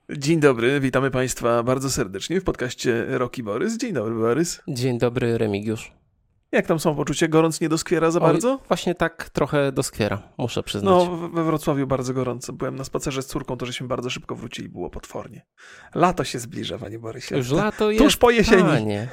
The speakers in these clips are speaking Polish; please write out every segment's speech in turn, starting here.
Dzień dobry, witamy Państwa bardzo serdecznie w podcaście Roki Borys. Dzień dobry, Borys. Dzień dobry, Remigiusz. Jak tam są poczucie? Gorąc nie doskwiera za Oj, bardzo? właśnie tak trochę doskwiera, muszę przyznać. No, we Wrocławiu bardzo gorąco. Byłem na spacerze z córką, to żeśmy bardzo szybko wrócili, było potwornie. Lato się zbliża, panie Borysie. Już lato jest, tuż po jesieni. Panie.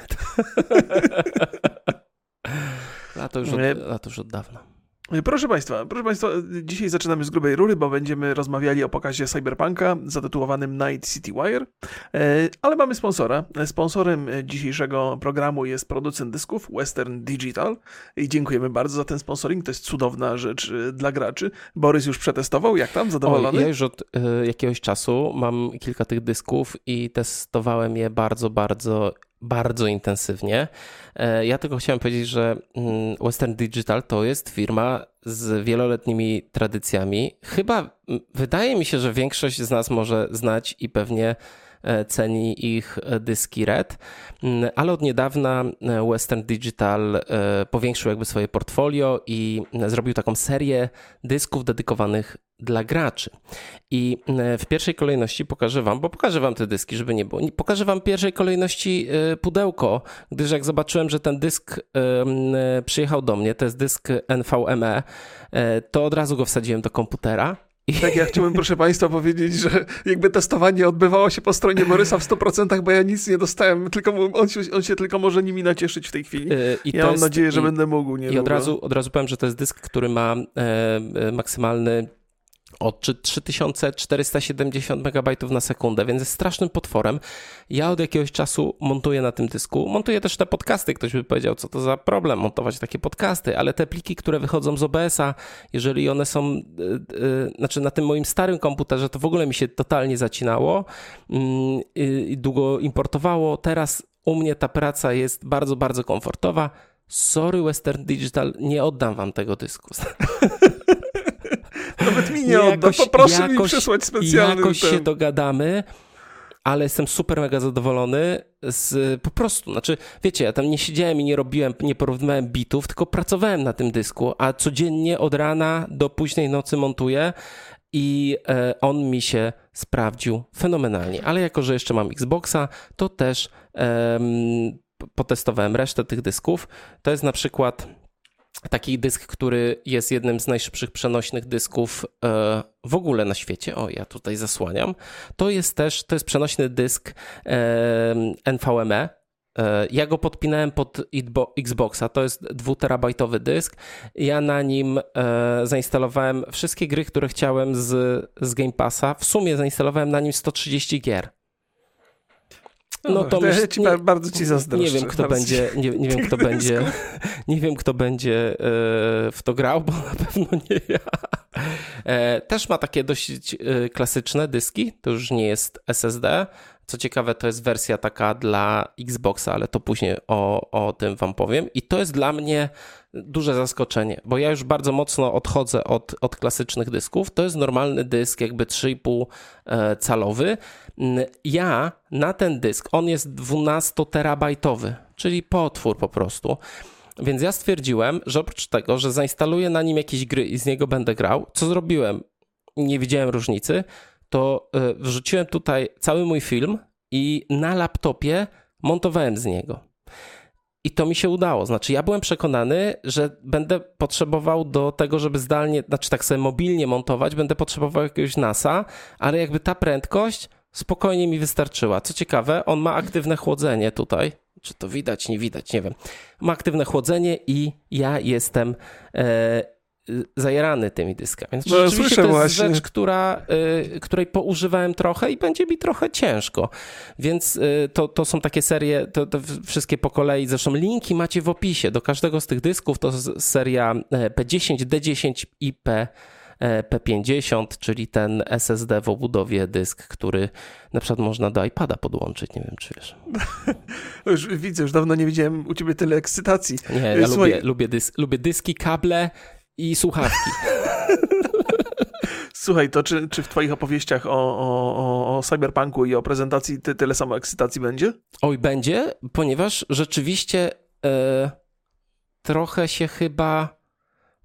Lato już od dawna. Proszę Państwa, dzisiaj zaczynamy z grubej rury, bo będziemy rozmawiali o pokazie Cyberpunka zatytułowanym Night City Wire, ale mamy sponsora. Sponsorem dzisiejszego programu jest producent dysków Western Digital i dziękujemy bardzo za ten sponsoring, to jest cudowna rzecz dla graczy. Borys już przetestował, jak tam? Zadowolony? Ja już od jakiegoś czasu mam kilka tych dysków i testowałem je bardzo intensywnie. Ja tylko chciałem powiedzieć, że Western Digital to jest firma z wieloletnimi tradycjami. Chyba wydaje mi się, że większość z nas może znać i pewnie ceni ich dyski RED, ale od niedawna Western Digital powiększył jakby swoje portfolio i zrobił taką serię dysków dedykowanych dla graczy. I w pierwszej kolejności pokażę wam te dyski, żeby nie było. Pokażę wam w pierwszej kolejności pudełko, gdyż jak zobaczyłem, że ten dysk przyjechał do mnie, to jest dysk NVMe, to od razu go wsadziłem do komputera. Tak, ja chciałbym, proszę Państwa, powiedzieć, że jakby testowanie odbywało się po stronie Borysa w 100%, bo ja nic nie dostałem, tylko on się tylko może nimi nacieszyć w tej chwili. Ja mam nadzieję, że będę mógł niedługo. I od razu powiem, że to jest dysk, który ma maksymalny od 3470 MB na sekundę, więc jest strasznym potworem. Ja od jakiegoś czasu montuję na tym dysku. Montuję też te podcasty. Ktoś by powiedział, co to za problem montować takie podcasty, ale te pliki, które wychodzą z OBS-a, jeżeli one są, znaczy na tym moim starym komputerze, to w ogóle mi się totalnie zacinało i długo importowało. Teraz u mnie ta praca jest bardzo komfortowa. Sorry Western Digital, nie oddam wam tego dysku. Nawet mi nie odda, poproszę mi przesłać specjalny. Jakoś się dogadamy, ale jestem super mega zadowolony po prostu, znaczy wiecie, ja tam nie siedziałem i nie porównywałem bitów, tylko pracowałem na tym dysku, a codziennie od rana do późnej nocy montuję i on mi się sprawdził fenomenalnie, ale jako, że jeszcze mam Xboxa, to też potestowałem resztę tych dysków. To jest na przykład taki dysk, który jest jednym z najszybszych przenośnych dysków w ogóle na świecie. O, ja tutaj zasłaniam. To jest przenośny dysk NVMe. Ja go podpinałem pod Xboxa. To jest 2-terabajtowy dysk. Ja na nim zainstalowałem wszystkie gry, które chciałem z Game Passa. W sumie zainstalowałem na nim 130 gier. No to bardzo ci zazdroszczę. Nie wiem, kto będzie w to grał, bo na pewno nie ja. Też ma takie dość klasyczne dyski, to już nie jest SSD. Co ciekawe, to jest wersja taka dla Xboxa, ale to później o tym wam powiem. I to jest dla mnie duże zaskoczenie, bo ja już bardzo mocno odchodzę od klasycznych dysków. To jest normalny dysk, jakby 3,5 calowy. Ja na ten dysk, on jest 12-terabajtowy, czyli potwór po prostu. Więc ja stwierdziłem, że oprócz tego, że zainstaluję na nim jakieś gry i z niego będę grał, co zrobiłem? Nie widziałem różnicy. To wrzuciłem tutaj cały mój film i na laptopie montowałem z niego. I to mi się udało. Znaczy ja byłem przekonany, że będę potrzebował do tego, żeby zdalnie, znaczy tak sobie mobilnie montować, będę potrzebował jakiegoś NAS-a, ale jakby ta prędkość spokojnie mi wystarczyła. Co ciekawe, on ma aktywne chłodzenie tutaj. Czy to widać, nie widać, nie wiem. Ma aktywne chłodzenie i ja jestem zajarany tymi dyskami. Więc no, rzeczywiście to jest rzecz, której poużywałem trochę i będzie mi trochę ciężko. Więc to są takie serie, to wszystkie po kolei. Zresztą linki macie w opisie. Do każdego z tych dysków to seria P10, D10 i P50, czyli ten SSD w obudowie dysk, który na przykład można do iPada podłączyć. Nie wiem, czy wiesz. Już widzę, już dawno nie widziałem u ciebie tyle ekscytacji. Nie, ja lubię dyski, kable i słuchawki. Słuchaj, to czy w twoich opowieściach o Cyberpunku i o prezentacji tyle samo ekscytacji będzie? Oj, będzie, ponieważ rzeczywiście trochę się chyba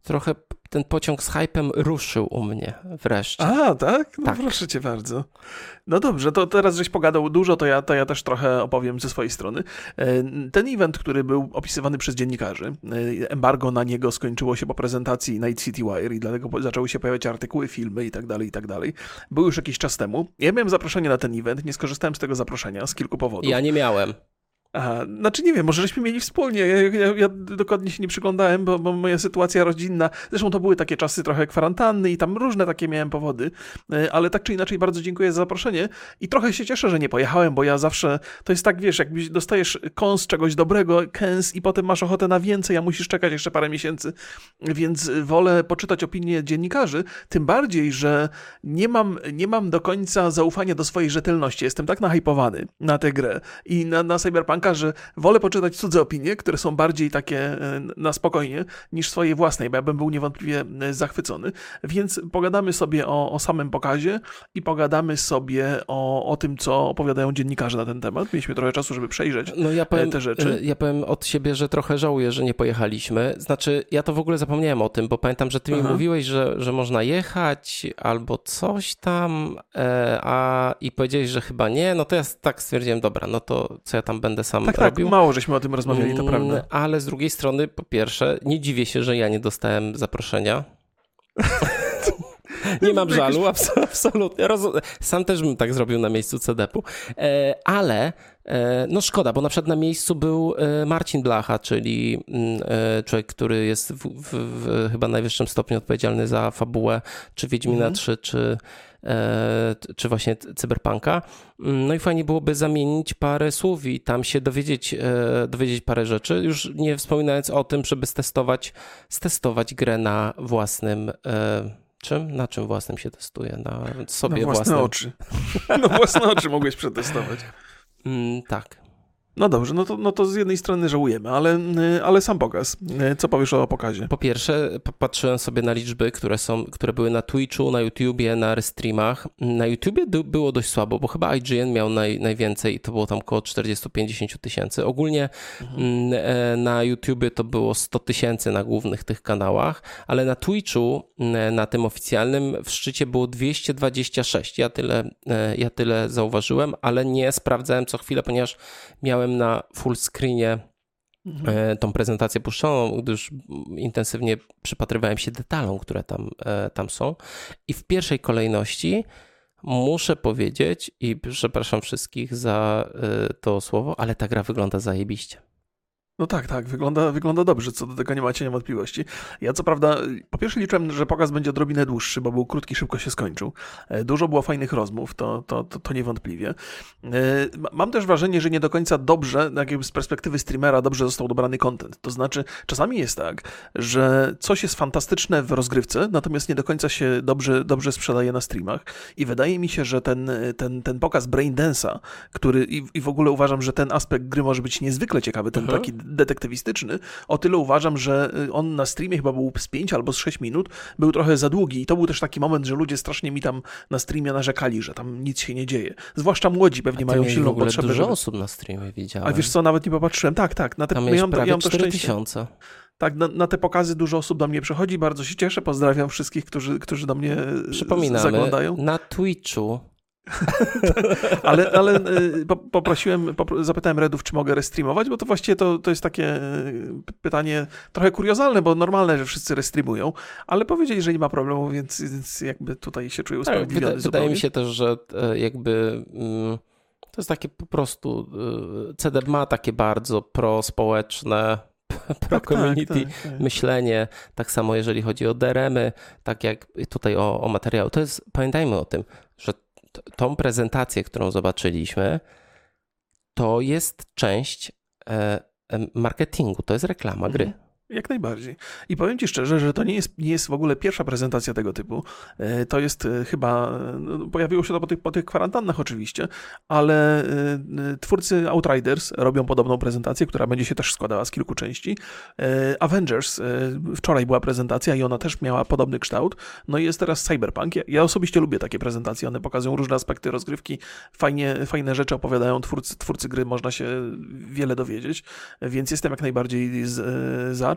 trochę ten pociąg z hypem ruszył u mnie wreszcie. A, tak? No tak. Proszę cię bardzo. No dobrze, to teraz żeś pogadał dużo, to ja też trochę opowiem ze swojej strony. Ten event, który był opisywany przez dziennikarzy, embargo na niego skończyło się po prezentacji Night City Wire i dlatego zaczęły się pojawiać artykuły, filmy i tak dalej. Był już jakiś czas temu. Ja miałem zaproszenie na ten event, nie skorzystałem z tego zaproszenia z kilku powodów. Ja nie miałem. Aha, znaczy nie wiem, może żeśmy mieli wspólnie, ja dokładnie się nie przyglądałem, bo moja sytuacja rodzinna, zresztą to były takie czasy trochę kwarantanny i tam różne takie miałem powody, ale tak czy inaczej bardzo dziękuję za zaproszenie i trochę się cieszę, że nie pojechałem, bo ja zawsze, to jest tak, wiesz, jakbyś dostajesz kąs czegoś dobrego, kęs i potem masz ochotę na więcej, a musisz czekać jeszcze parę miesięcy, więc wolę poczytać opinie dziennikarzy, tym bardziej, że nie mam do końca zaufania do swojej rzetelności, jestem tak nahypowany na tę grę i na Cyberpunk, że wolę poczytać cudze opinie, które są bardziej takie na spokojnie niż swoje własne, bo ja bym był niewątpliwie zachwycony. Więc pogadamy sobie o samym pokazie i pogadamy sobie o tym, co opowiadają dziennikarze na ten temat. Mieliśmy trochę czasu, żeby przejrzeć te rzeczy. Ja powiem od siebie, że trochę żałuję, że nie pojechaliśmy. Znaczy, ja to w ogóle zapomniałem o tym, bo pamiętam, że ty mi mówiłeś, że można jechać albo coś tam, i powiedziałeś, że chyba nie. No to ja tak stwierdziłem, dobra, no to co ja tam będę sam robił. Tak, mało żeśmy o tym rozmawiali, to prawda. Ale z drugiej strony, po pierwsze, nie dziwię się, że ja nie dostałem zaproszenia. Nie mam żalu, absolutnie. Sam też bym tak zrobił na miejscu CDP-u. Ale no szkoda, bo na przykład na miejscu był Marcin Blacha, czyli człowiek, który jest w chyba najwyższym stopniu odpowiedzialny za fabułę, czy Wiedźmina 3, czy właśnie Cyberpunka. No i fajnie byłoby zamienić parę słów i tam się dowiedzieć parę rzeczy, już nie wspominając o tym, żeby stestować grę na własnym... Na czym własnym się testuje? Na sobie własnym. Oczy. Na własne oczy mogłeś przetestować. Tak. No dobrze, no to z jednej strony żałujemy, ale sam pokaz. Co powiesz o pokazie? Po pierwsze, patrzyłem sobie na liczby, które były na Twitchu, na YouTubie, na restreamach. Na YouTubie było dość słabo, bo chyba IGN miał najwięcej i to było tam około 40-50 tysięcy. Ogólnie na YouTubie to było 100 tysięcy na głównych tych kanałach, ale na Twitchu, na tym oficjalnym, w szczycie było 226. Ja tyle zauważyłem, ale nie sprawdzałem co chwilę, ponieważ miałem na full screenie tą prezentację puszczoną, gdyż intensywnie przypatrywałem się detalom, które tam są. I w pierwszej kolejności muszę powiedzieć, i przepraszam wszystkich za to słowo, ale ta gra wygląda zajebiście. No tak, wygląda dobrze, co do tego nie macie wątpliwości. Ja co prawda, po pierwsze liczyłem, że pokaz będzie odrobinę dłuższy, bo był krótki, szybko się skończył. Dużo było fajnych rozmów, to niewątpliwie. Mam też wrażenie, że nie do końca dobrze, jakby z perspektywy streamera, dobrze został dobrany content. To znaczy, czasami jest tak, że coś jest fantastyczne w rozgrywce, natomiast nie do końca się dobrze sprzedaje na streamach i wydaje mi się, że ten pokaz Braindance'a, który i w ogóle uważam, że ten aspekt gry może być niezwykle ciekawy, ten taki detektywistyczny, o tyle uważam, że on na streamie chyba był z 5 albo z 6 minut, był trochę za długi i to był też taki moment, że ludzie strasznie mi tam na streamie narzekali, że tam nic się nie dzieje. Zwłaszcza młodzi pewnie mają silną potrzebę. Dużo osób na streamie widziałem. A wiesz co, nawet nie popatrzyłem. Tak. Tam jest prawie 4000. Tak, na te pokazy dużo osób do mnie przychodzi, bardzo się cieszę, pozdrawiam wszystkich, którzy do mnie zaglądają. Na Twitchu ale zapytałem Redów, czy mogę restreamować, bo to właściwie to jest takie pytanie trochę kuriozalne, bo normalne, że wszyscy restreamują, ale powiedzieli, że nie ma problemu, więc jakby tutaj się czuję usprawiedliwiony. Wydaje mi się też, że jakby to jest takie po prostu CDEP ma takie bardzo prospołeczne pro-community myślenie, tak samo jeżeli chodzi o DRM-y, tak jak tutaj o materiały. To jest, pamiętajmy o tym, że tą prezentację, którą zobaczyliśmy, to jest część marketingu, to jest reklama gry. Jak najbardziej. I powiem ci szczerze, że to nie jest w ogóle pierwsza prezentacja tego typu. To jest chyba, pojawiło się to po tych kwarantannach oczywiście, ale twórcy Outriders robią podobną prezentację, która będzie się też składała z kilku części. Avengers, wczoraj była prezentacja i ona też miała podobny kształt. No i jest teraz Cyberpunk. Ja osobiście lubię takie prezentacje, one pokazują różne aspekty rozgrywki, fajne rzeczy opowiadają twórcy gry, można się wiele dowiedzieć, więc jestem jak najbardziej za.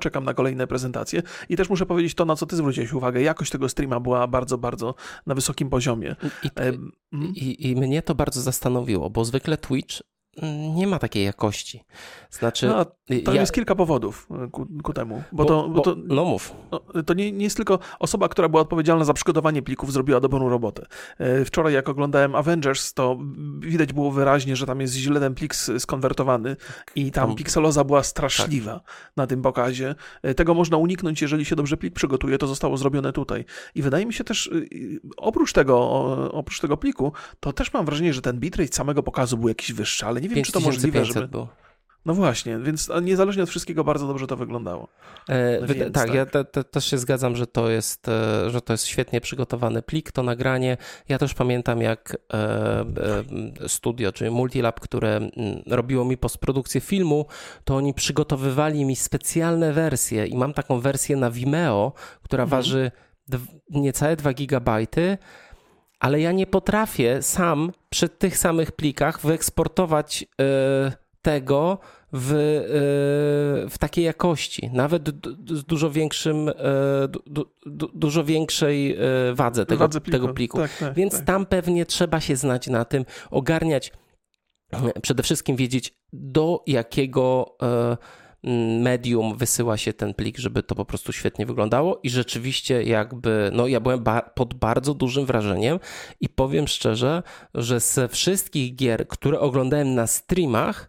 czekam na kolejne prezentacje i też muszę powiedzieć to, na co ty zwróciłeś uwagę. Jakość tego streama była bardzo, bardzo na wysokim poziomie. I mnie to bardzo zastanowiło, bo zwykle Twitch nie ma takiej jakości. Znaczy, to jest kilka powodów ku temu. No mów. To nie jest tylko osoba, która była odpowiedzialna za przygotowanie plików, zrobiła dobrą robotę. Wczoraj, jak oglądałem Avengers, to widać było wyraźnie, że tam jest źle ten plik skonwertowany i tam pikseloza była straszliwa na tym pokazie. Tego można uniknąć, jeżeli się dobrze plik przygotuje, to zostało zrobione tutaj. I wydaje mi się też, oprócz tego pliku, to też mam wrażenie, że ten bitrate samego pokazu był jakiś wyższy, ale nie wiem, czy to możliwe, żeby... Było. No właśnie, więc niezależnie od wszystkiego bardzo dobrze to wyglądało. Tak, ja też się zgadzam, że to jest świetnie przygotowany plik, to nagranie. Ja też pamiętam, jak studio, czyli Multilab, które robiło mi postprodukcję filmu, to oni przygotowywali mi specjalne wersje i mam taką wersję na Vimeo, która waży niecałe 2 gigabajty, ale ja nie potrafię sam przy tych samych plikach wyeksportować tego w takiej jakości, nawet z dużo większej wadze tego pliku. Więc tam pewnie trzeba się znać na tym, ogarniać, przede wszystkim wiedzieć, do jakiego medium wysyła się ten plik, żeby to po prostu świetnie wyglądało i rzeczywiście ja byłem pod bardzo dużym wrażeniem i powiem szczerze, że ze wszystkich gier, które oglądałem na streamach,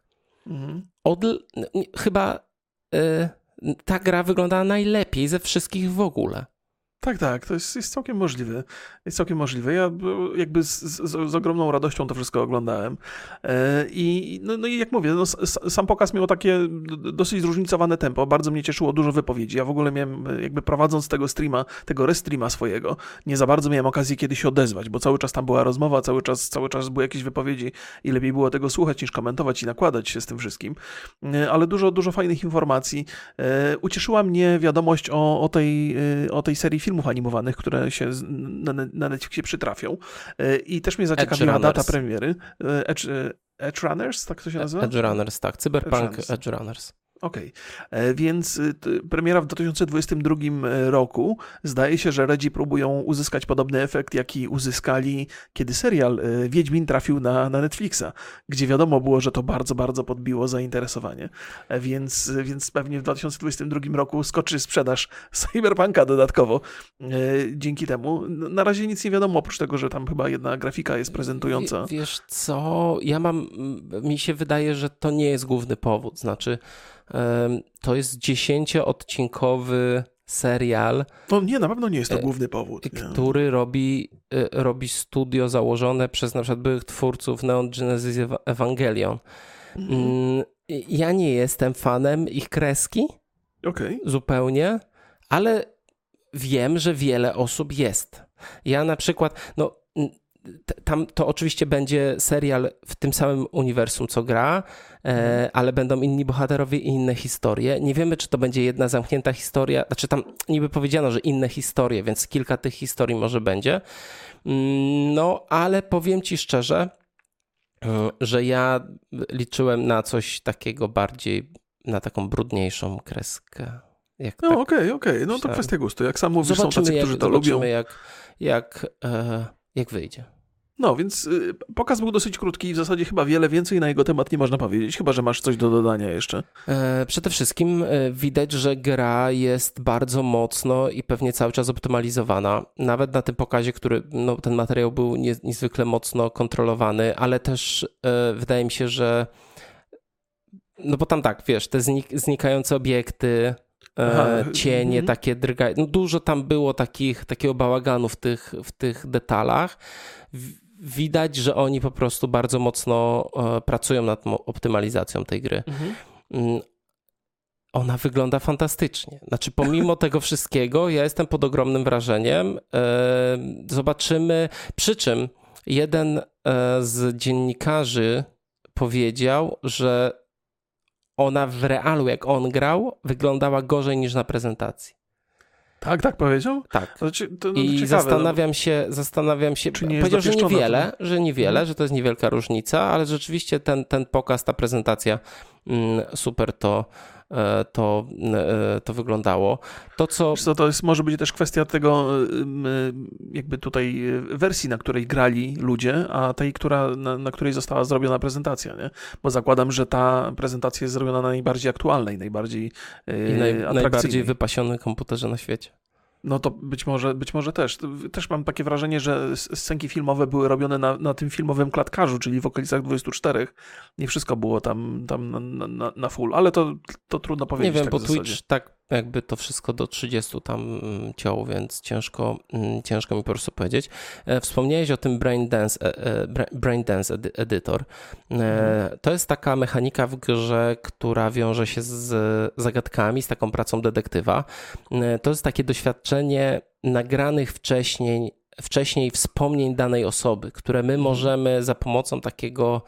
chyba ta gra wyglądała najlepiej ze wszystkich w ogóle. Tak, to jest całkiem możliwe. Jest całkiem możliwe. Ja jakby z ogromną radością to wszystko oglądałem. I jak mówię, sam pokaz miał takie dosyć zróżnicowane tempo. Bardzo mnie cieszyło, dużo wypowiedzi. Ja w ogóle miałem, jakby prowadząc tego restreama swojego, nie za bardzo miałem okazji kiedy się odezwać, bo cały czas tam była rozmowa, cały czas były jakieś wypowiedzi i lepiej było tego słuchać niż komentować i nakładać się z tym wszystkim. Ale dużo fajnych informacji. Ucieszyła mnie wiadomość o tej serii filmów animowanych, które się na Netflixie przytrafią. I też mnie zaciekawiła data premiery. Edge Runners, tak to się nazywa? Edge Runners, tak. Cyberpunk Edge Runners. Okej, więc premiera w 2022 roku. Zdaje się, że Redzi próbują uzyskać podobny efekt, jaki uzyskali, kiedy serial Wiedźmin trafił na Netflixa, gdzie wiadomo było, że to bardzo, bardzo podbiło zainteresowanie. Więc pewnie w 2022 roku skoczy sprzedaż Cyberpunka dodatkowo dzięki temu. Na razie nic nie wiadomo, oprócz tego, że tam chyba jedna grafika jest prezentująca. Wiesz co, mi się wydaje, że to nie jest główny powód, znaczy to jest 10-odcinkowy serial. No nie, na pewno nie jest to główny powód. Który robi studio założone przez na przykład byłych twórców Neon Genesis Evangelion. Ja nie jestem fanem ich kreski. Zupełnie, ale wiem, że wiele osób jest. Ja na przykład, tam to oczywiście będzie serial w tym samym uniwersum, co gra, ale będą inni bohaterowie i inne historie. Nie wiemy, czy to będzie jedna zamknięta historia. Znaczy tam niby powiedziano, że inne historie, więc kilka tych historii może będzie. Ale powiem ci szczerze, że ja liczyłem na coś takiego bardziej, na taką brudniejszą kreskę. Okej. No to kwestia gustu. Jak sam mówisz, są tacy, którzy to lubią. Zobaczymy, jak wyjdzie. No, więc pokaz był dosyć krótki i w zasadzie chyba wiele więcej na jego temat nie można powiedzieć, chyba że masz coś do dodania jeszcze. Przede wszystkim widać, że gra jest bardzo mocno i pewnie cały czas optymalizowana. Nawet na tym pokazie, ten materiał był niezwykle mocno kontrolowany, ale też wydaje mi się, że bo tam tak, wiesz, te znikające obiekty, cienie, takie drgania, dużo tam było takiego bałaganu w tych detalach. Widać, że oni po prostu bardzo mocno pracują nad optymalizacją tej gry. Ona wygląda fantastycznie. Znaczy, pomimo tego wszystkiego, ja jestem pod ogromnym wrażeniem. Zobaczymy, przy czym jeden z dziennikarzy powiedział, że ona w realu, jak on grał, wyglądała gorzej niż na prezentacji. Tak powiedział? Tak. I ciekawe, zastanawiam się, powiedział, że niewiele, że to jest niewielka różnica, ale rzeczywiście ten pokaz, ta prezentacja super to to wyglądało. To może być też kwestia tego jakby tutaj wersji, na której grali ludzie, a tej, na której została zrobiona prezentacja, nie? Bo zakładam, że ta prezentacja jest zrobiona na najbardziej aktualnej, najbardziej najbardziej wypasionym komputerze na świecie. No to być może też. Też mam takie wrażenie, że scenki filmowe były robione na tym filmowym klatkarzu, czyli w okolicach 24. Nie wszystko było tam na full, ale to trudno powiedzieć. Nie wiem, tak bo w zasadzie. Twitch tak jakby to wszystko do 30 tam ciął, więc ciężko mi po prostu powiedzieć. Wspomniałeś o tym Brain Dance Editor. To jest taka mechanika w grze, która wiąże się z zagadkami, z taką pracą detektywa. To jest takie doświadczenie nagranych wcześniej wspomnień danej osoby, które my możemy za pomocą takiego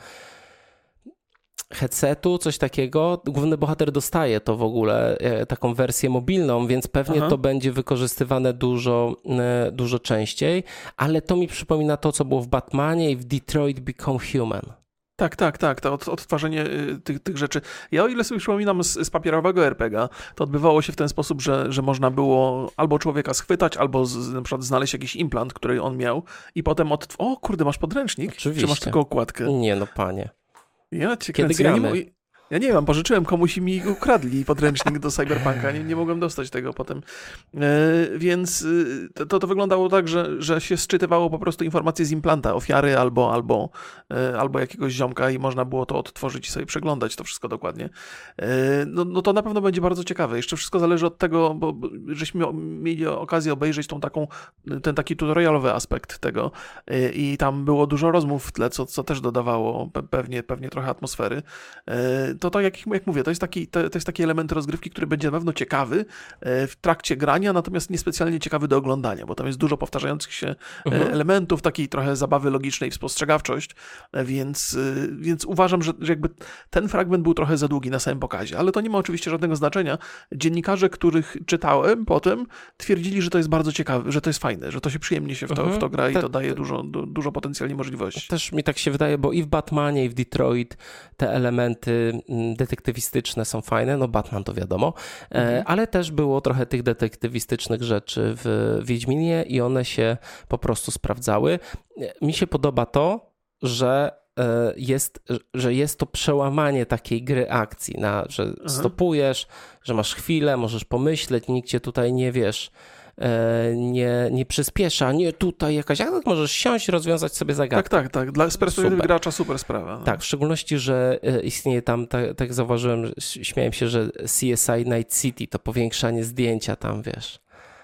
headsetu, coś takiego. Główny bohater dostaje to w ogóle, taką wersję mobilną, więc pewnie to będzie wykorzystywane dużo częściej, ale to mi przypomina to, co było w Batmanie i w Detroit Become Human. Tak, to odtwarzanie tych rzeczy. Ja o ile sobie przypominam z papierowego RPG-a, to odbywało się w ten sposób, że można było albo człowieka schwytać, albo na przykład znaleźć jakiś implant, który on miał i potem o kurde, masz podręcznik? Oczywiście. Czy masz tylko okładkę? Nie no, panie. Ja cię Kiedy kręcę. gramy? Ja nie wiem, pożyczyłem komuś i mi ukradli podręcznik do Cyberpunka, nie mogłem dostać tego potem. Więc to wyglądało tak, że się sczytywało po prostu informacje z implanta ofiary albo jakiegoś ziomka i można było to odtworzyć i sobie przeglądać to wszystko dokładnie. No to na pewno będzie bardzo ciekawe. Jeszcze wszystko zależy od tego, bo żeśmy mieli okazję obejrzeć ten taki tutorialowy aspekt tego i tam było dużo rozmów w tle, co też dodawało pewnie trochę atmosfery. To tak jak mówię, to jest taki element rozgrywki, który będzie na pewno ciekawy w trakcie grania, natomiast niespecjalnie ciekawy do oglądania, bo tam jest dużo powtarzających się elementów, takiej trochę zabawy logicznej w spostrzegawczość, więc uważam, że jakby ten fragment był trochę za długi na samym pokazie, ale to nie ma oczywiście żadnego znaczenia. Dziennikarze, których czytałem potem, twierdzili, że to jest bardzo ciekawe, że to jest fajne, że to się przyjemnie się w to gra i to daje dużo potencjalnie możliwości. Też mi tak się wydaje, bo i w Batmanie, i w Detroit te elementy detektywistyczne są fajne, no Batman to wiadomo, ale też było trochę tych detektywistycznych rzeczy w Wiedźminie i one się po prostu sprawdzały. Mi się podoba to, że jest to przełamanie takiej gry akcji, że stopujesz, że masz chwilę, możesz pomyśleć, nikt cię tutaj nie przyspiesza, nie tutaj jakaś, a tak możesz siąść i rozwiązać sobie zagadkę. Tak. Z perspektywy gracza super sprawa. No. Tak, w szczególności, że istnieje tam, tak zauważyłem, śmiałem się, że CSI Night City to powiększanie zdjęcia tam, wiesz.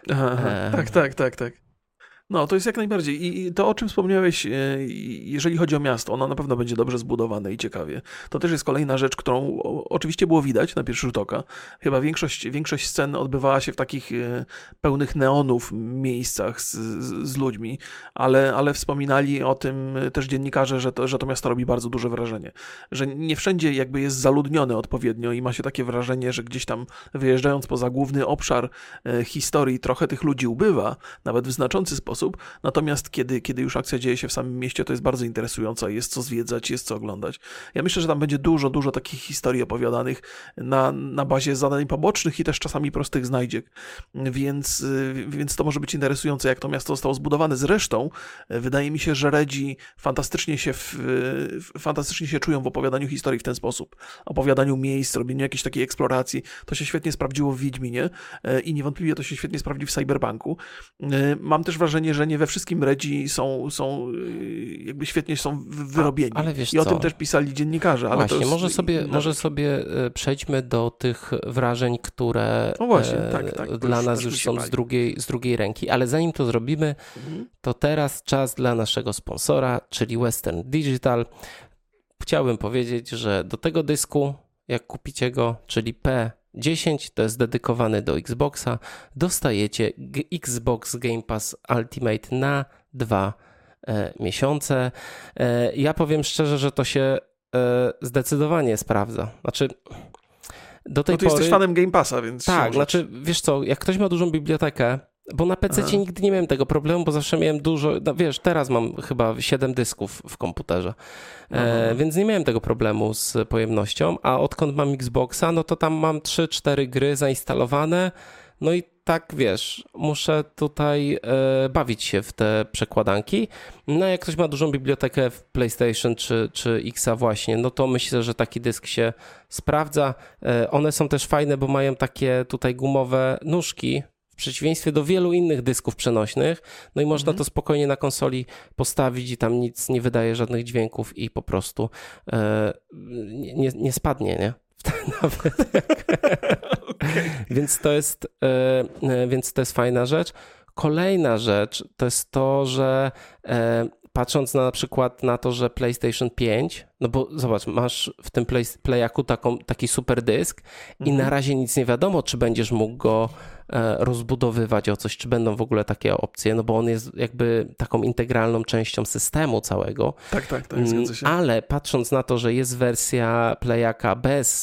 Tak. No, to jest jak najbardziej. I to, o czym wspomniałeś, jeżeli chodzi o miasto, ono na pewno będzie dobrze zbudowane i ciekawie. To też jest kolejna rzecz, którą oczywiście było widać na pierwszy rzut oka. Chyba większość scen odbywała się w takich pełnych neonów miejscach z ludźmi, ale wspominali o tym też dziennikarze, że to miasto robi bardzo duże wrażenie. Że nie wszędzie jakby jest zaludnione odpowiednio i ma się takie wrażenie, że gdzieś tam wyjeżdżając poza główny obszar historii trochę tych ludzi ubywa, nawet w znaczący sposób. Natomiast kiedy już akcja dzieje się w samym mieście, to jest bardzo interesująca, jest co zwiedzać, jest co oglądać. Ja myślę, że tam będzie dużo takich historii opowiadanych na bazie zadań pobocznych i też czasami prostych znajdziek, więc to może być interesujące, jak to miasto zostało zbudowane. Zresztą wydaje mi się, że Redzi fantastycznie się czują w opowiadaniu historii w ten sposób. Opowiadaniu miejsc, robieniu jakiejś takiej eksploracji. To się świetnie sprawdziło w Wiedźminie i niewątpliwie to się świetnie sprawdzi w Cyberpunku. Mam też wrażenie, że nie we wszystkim Redzi są jakby świetnie są wyrobieni. Ale wiesz i o tym też pisali dziennikarze. Ale właśnie, to jest może sobie przejdźmy do tych wrażeń, które tak, dla nas już są z drugiej ręki. Ale zanim to zrobimy, to teraz czas dla naszego sponsora, czyli Western Digital. Chciałbym powiedzieć, że do tego dysku, jak kupicie go, czyli P10, to jest dedykowany do Xboxa, dostajecie Xbox Game Pass Ultimate na 2 miesiące. Ja powiem szczerze, że to się zdecydowanie sprawdza. Znaczy, do tej pory... jesteś fanem Game Passa, więc... Tak, znaczy, wiesz co, jak ktoś ma dużą bibliotekę Bo na PC nigdy nie miałem tego problemu, bo zawsze miałem dużo, no wiesz, teraz mam chyba 7 dysków w komputerze, więc nie miałem tego problemu z pojemnością, a odkąd mam Xboxa, no to tam mam 3-4 gry zainstalowane, no i tak, wiesz, muszę tutaj bawić się w te przekładanki. No jak ktoś ma dużą bibliotekę w PlayStation czy Xa właśnie, no to myślę, że taki dysk się sprawdza. One są też fajne, bo mają takie tutaj gumowe nóżki, w przeciwieństwie do wielu innych dysków przenośnych, no i można to spokojnie na konsoli postawić i tam nic nie wydaje, żadnych dźwięków i po prostu nie spadnie, nie? Nawet więc to jest fajna rzecz. Kolejna rzecz to jest to, że patrząc na przykład na to, że PlayStation 5, no bo zobacz, masz w tym Playaku taki super dysk i na razie nic nie wiadomo, czy będziesz mógł go rozbudowywać o coś, czy będą w ogóle takie opcje, no bo on jest jakby taką integralną częścią systemu całego. Tak, zgadza się. Ale patrząc na to, że jest wersja Playaka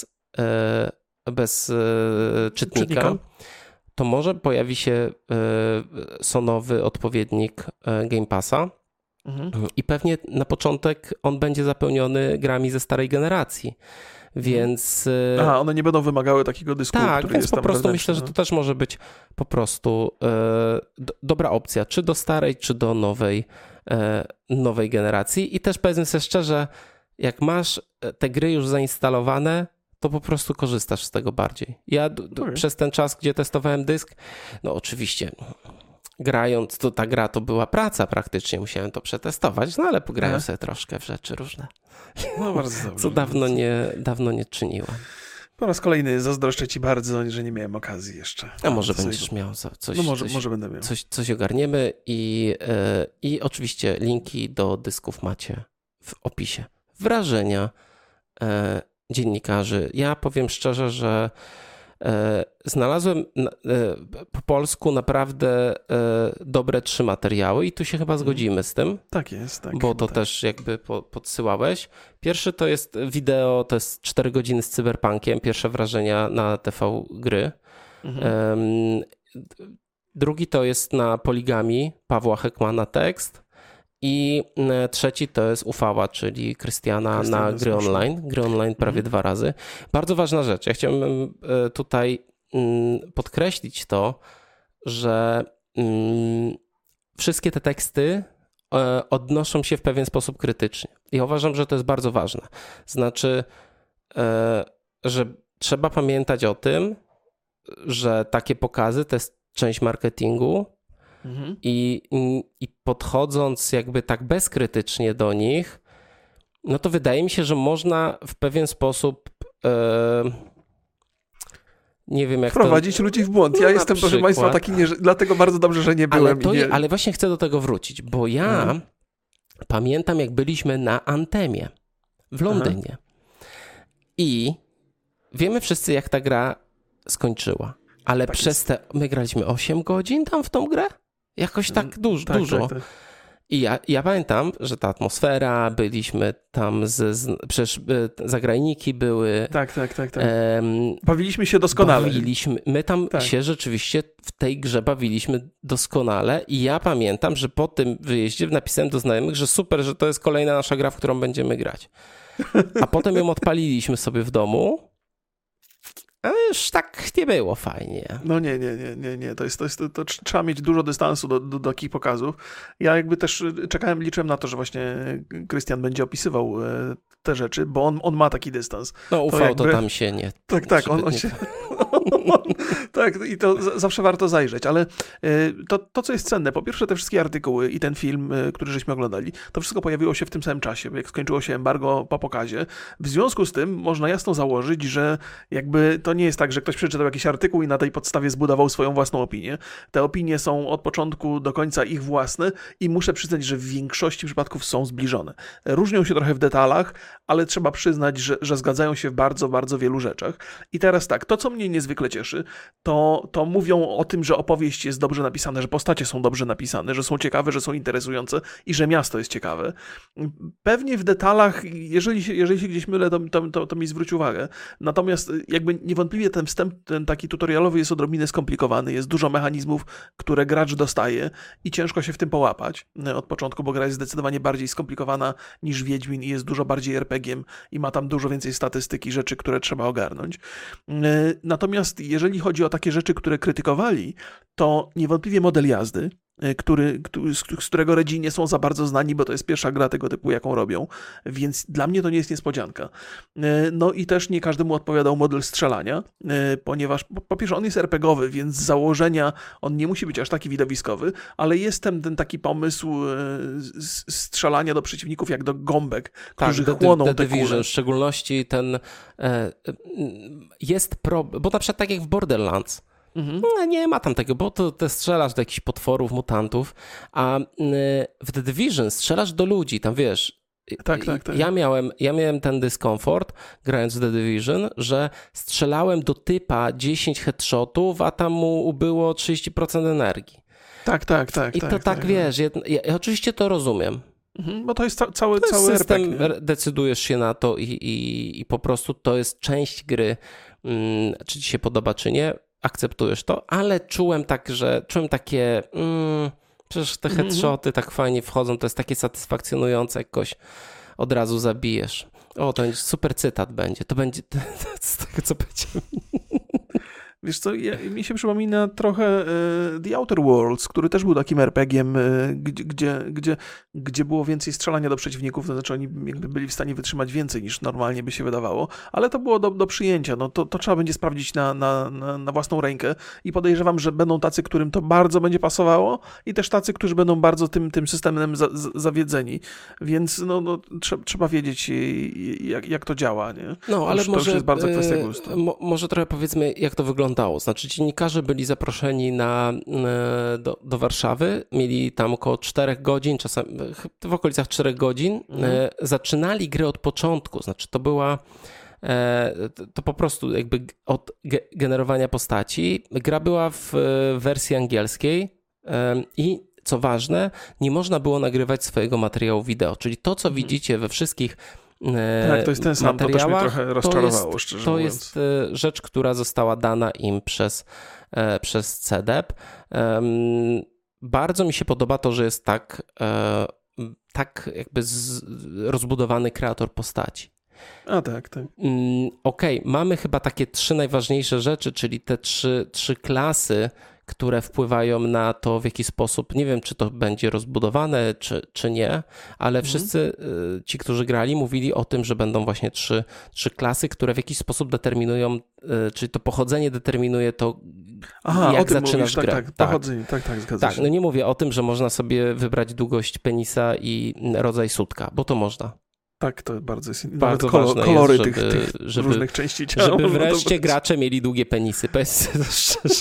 bez czytnika, to może pojawi się Sonowy odpowiednik Game Passa i pewnie na początek on będzie zapełniony grami ze starej generacji. Więc... one nie będą wymagały takiego dysku, tak, który więc jest tam po prostu myślę, no. że to też może być po prostu dobra opcja, czy do starej, czy do nowej generacji. I też powiedzmy sobie szczerze, jak masz te gry już zainstalowane, to po prostu korzystasz z tego bardziej. Ja przez ten czas, gdzie testowałem dysk, no oczywiście grając, to ta gra to była praca praktycznie, musiałem to przetestować, no ale pograłem sobie troszkę w rzeczy różne. No bardzo dobrze. Co dawno nie czyniłem. Po raz kolejny zazdroszczę ci bardzo, że nie miałem okazji jeszcze. A może będziesz miał coś. No może będę miał. Coś ogarniemy i oczywiście linki do dysków macie w opisie. Wrażenia dziennikarzy. Ja powiem szczerze, że znalazłem po polsku naprawdę dobre 3 materiały i tu się chyba zgodzimy z tym. Tak jest. Tak, bo to też jakby podsyłałeś. Pierwszy to jest wideo, to jest 4 godziny z Cyberpunkiem, pierwsze wrażenia na TV gry. Drugi to jest na Poligami Pawła Heckmana tekst. I trzeci to jest Ufała, czyli Krystiana na gry online. Gry online prawie 2 razy. Bardzo ważna rzecz. Ja chciałbym tutaj podkreślić to, że wszystkie te teksty odnoszą się w pewien sposób krytycznie. I uważam, że to jest bardzo ważne. Znaczy, że trzeba pamiętać o tym, że takie pokazy to jest część marketingu, i podchodząc jakby tak bezkrytycznie do nich, no to wydaje mi się, że można w pewien sposób nie wiem jak wprowadzić ludzi w błąd. Ja jestem, proszę Państwa, taki dlatego bardzo dobrze, że nie byłem. Ale właśnie chcę do tego wrócić, bo ja pamiętam, jak byliśmy na Antemie w Londynie i wiemy wszyscy, jak ta gra skończyła, ale tak my graliśmy 8 godzin tam w tą grę? Jakoś tak dużo. Tak. I ja pamiętam, że ta atmosfera, byliśmy tam, przecież zagrajniki były. Tak. Bawiliśmy się doskonale. My tam się rzeczywiście w tej grze bawiliśmy doskonale i ja pamiętam, że po tym wyjeździe napisałem do znajomych, że super, że to jest kolejna nasza gra, w którą będziemy grać. A potem ją odpaliliśmy sobie w domu. Ale już tak nie było fajnie. No nie. To trzeba mieć dużo dystansu do takich pokazów. Ja jakby też liczyłem na to, że właśnie Krystian będzie opisywał te rzeczy, bo on ma taki dystans. No ufał, to tam się nie... Tak, on się... Tak, i to zawsze warto zajrzeć, ale to, co jest cenne, po pierwsze te wszystkie artykuły i ten film, który żeśmy oglądali, to wszystko pojawiło się w tym samym czasie, jak skończyło się embargo po pokazie. W związku z tym można jasno założyć, że jakby to nie jest tak, że ktoś przeczytał jakiś artykuł i na tej podstawie zbudował swoją własną opinię. Te opinie są od początku do końca ich własne i muszę przyznać, że w większości przypadków są zbliżone. Różnią się trochę w detalach, ale trzeba przyznać, że zgadzają się w bardzo, bardzo wielu rzeczach. I teraz tak, to co mnie mnie niezwykle cieszy, to mówią o tym, że opowieść jest dobrze napisana, że postacie są dobrze napisane, że są ciekawe, że są interesujące i że miasto jest ciekawe. Pewnie w detalach, jeżeli się gdzieś mylę, to mi zwróć uwagę. Natomiast jakby niewątpliwie ten wstęp, ten taki tutorialowy jest odrobinę skomplikowany, jest dużo mechanizmów, które gracz dostaje i ciężko się w tym połapać od początku, bo gra jest zdecydowanie bardziej skomplikowana niż Wiedźmin i jest dużo bardziej RPG-iem i ma tam dużo więcej statystyki, rzeczy, które trzeba ogarnąć. Natomiast jeżeli chodzi o takie rzeczy, które krytykowali, to niewątpliwie model jazdy, z którego Redzi nie są za bardzo znani, bo to jest pierwsza gra tego typu, jaką robią, więc dla mnie to nie jest niespodzianka. No i też nie każdemu odpowiadał model strzelania, ponieważ po pierwsze on jest RPG-owy, więc z założenia on nie musi być aż taki widowiskowy, ale jest ten taki pomysł strzelania do przeciwników jak do gąbek, którzy chłoną te Division, kule. w szczególności ten jest bo na przykład tak jak w Borderlands, no, nie ma tam tego, bo to strzelasz do jakichś potworów, mutantów, a w The Division strzelasz do ludzi, tam wiesz. Tak. Ja miałem ten dyskomfort, grając w The Division, że strzelałem do typa 10 headshotów, a tam mu ubyło 30% energii. Tak. I to tak wiesz, ja oczywiście to rozumiem. Bo to jest cały system, RPG. decydujesz się na to i po prostu to jest część gry, czy ci się podoba, czy nie, akceptujesz to, ale czułem takie, przecież te headshoty tak fajnie wchodzą, to jest takie satysfakcjonujące, jak kogoś od razu zabijesz. O, to będzie super cytat będzie, to będzie z tego, co powiedziałem. Wiesz co, mi się przypomina trochę The Outer Worlds, który też był takim RPG-iem, gdzie było więcej strzelania do przeciwników, to znaczy oni jakby byli w stanie wytrzymać więcej niż normalnie by się wydawało, ale to było do przyjęcia. No to trzeba będzie sprawdzić na własną rękę i podejrzewam, że będą tacy, którym to bardzo będzie pasowało i też tacy, którzy będą bardzo tym systemem zawiedzeni. Więc trzeba wiedzieć, jak to działa, nie? No, ale to może już jest bardzo kwestia gustu. Może trochę powiedzmy, jak to wyglądało. Znaczy dziennikarze byli zaproszeni do Warszawy, mieli tam około 4 godzin, czasami w okolicach 4 godzin. Zaczynali grę od początku, znaczy to po prostu jakby od generowania postaci. Gra była w wersji angielskiej i co ważne, nie można było nagrywać swojego materiału wideo, czyli to, co widzicie we wszystkich tak, to jest ten sam, to też mnie trochę rozczarowało, szczerze to mówiąc. jest rzecz, która została dana im przez CDEP. Bardzo mi się podoba to, że jest tak jakby rozbudowany kreator postaci. A tak. Okej, mamy chyba takie 3 najważniejsze rzeczy, czyli te trzy klasy, które wpływają na to, w jaki sposób, nie wiem, czy to będzie rozbudowane, czy nie, ale wszyscy ci, którzy grali, mówili o tym, że będą właśnie trzy klasy, które w jakiś sposób determinują, czyli to pochodzenie determinuje to, jak zaczynasz grę. Tak, pochodzenie, tak, zgadza się. No nie mówię o tym, że można sobie wybrać długość penisa i rodzaj sutka, bo Tak, to bardzo ważne kolory jest, tych różnych części ciała. Żeby wreszcie gracze mieli długie penisy, powiedzmy to szczerze.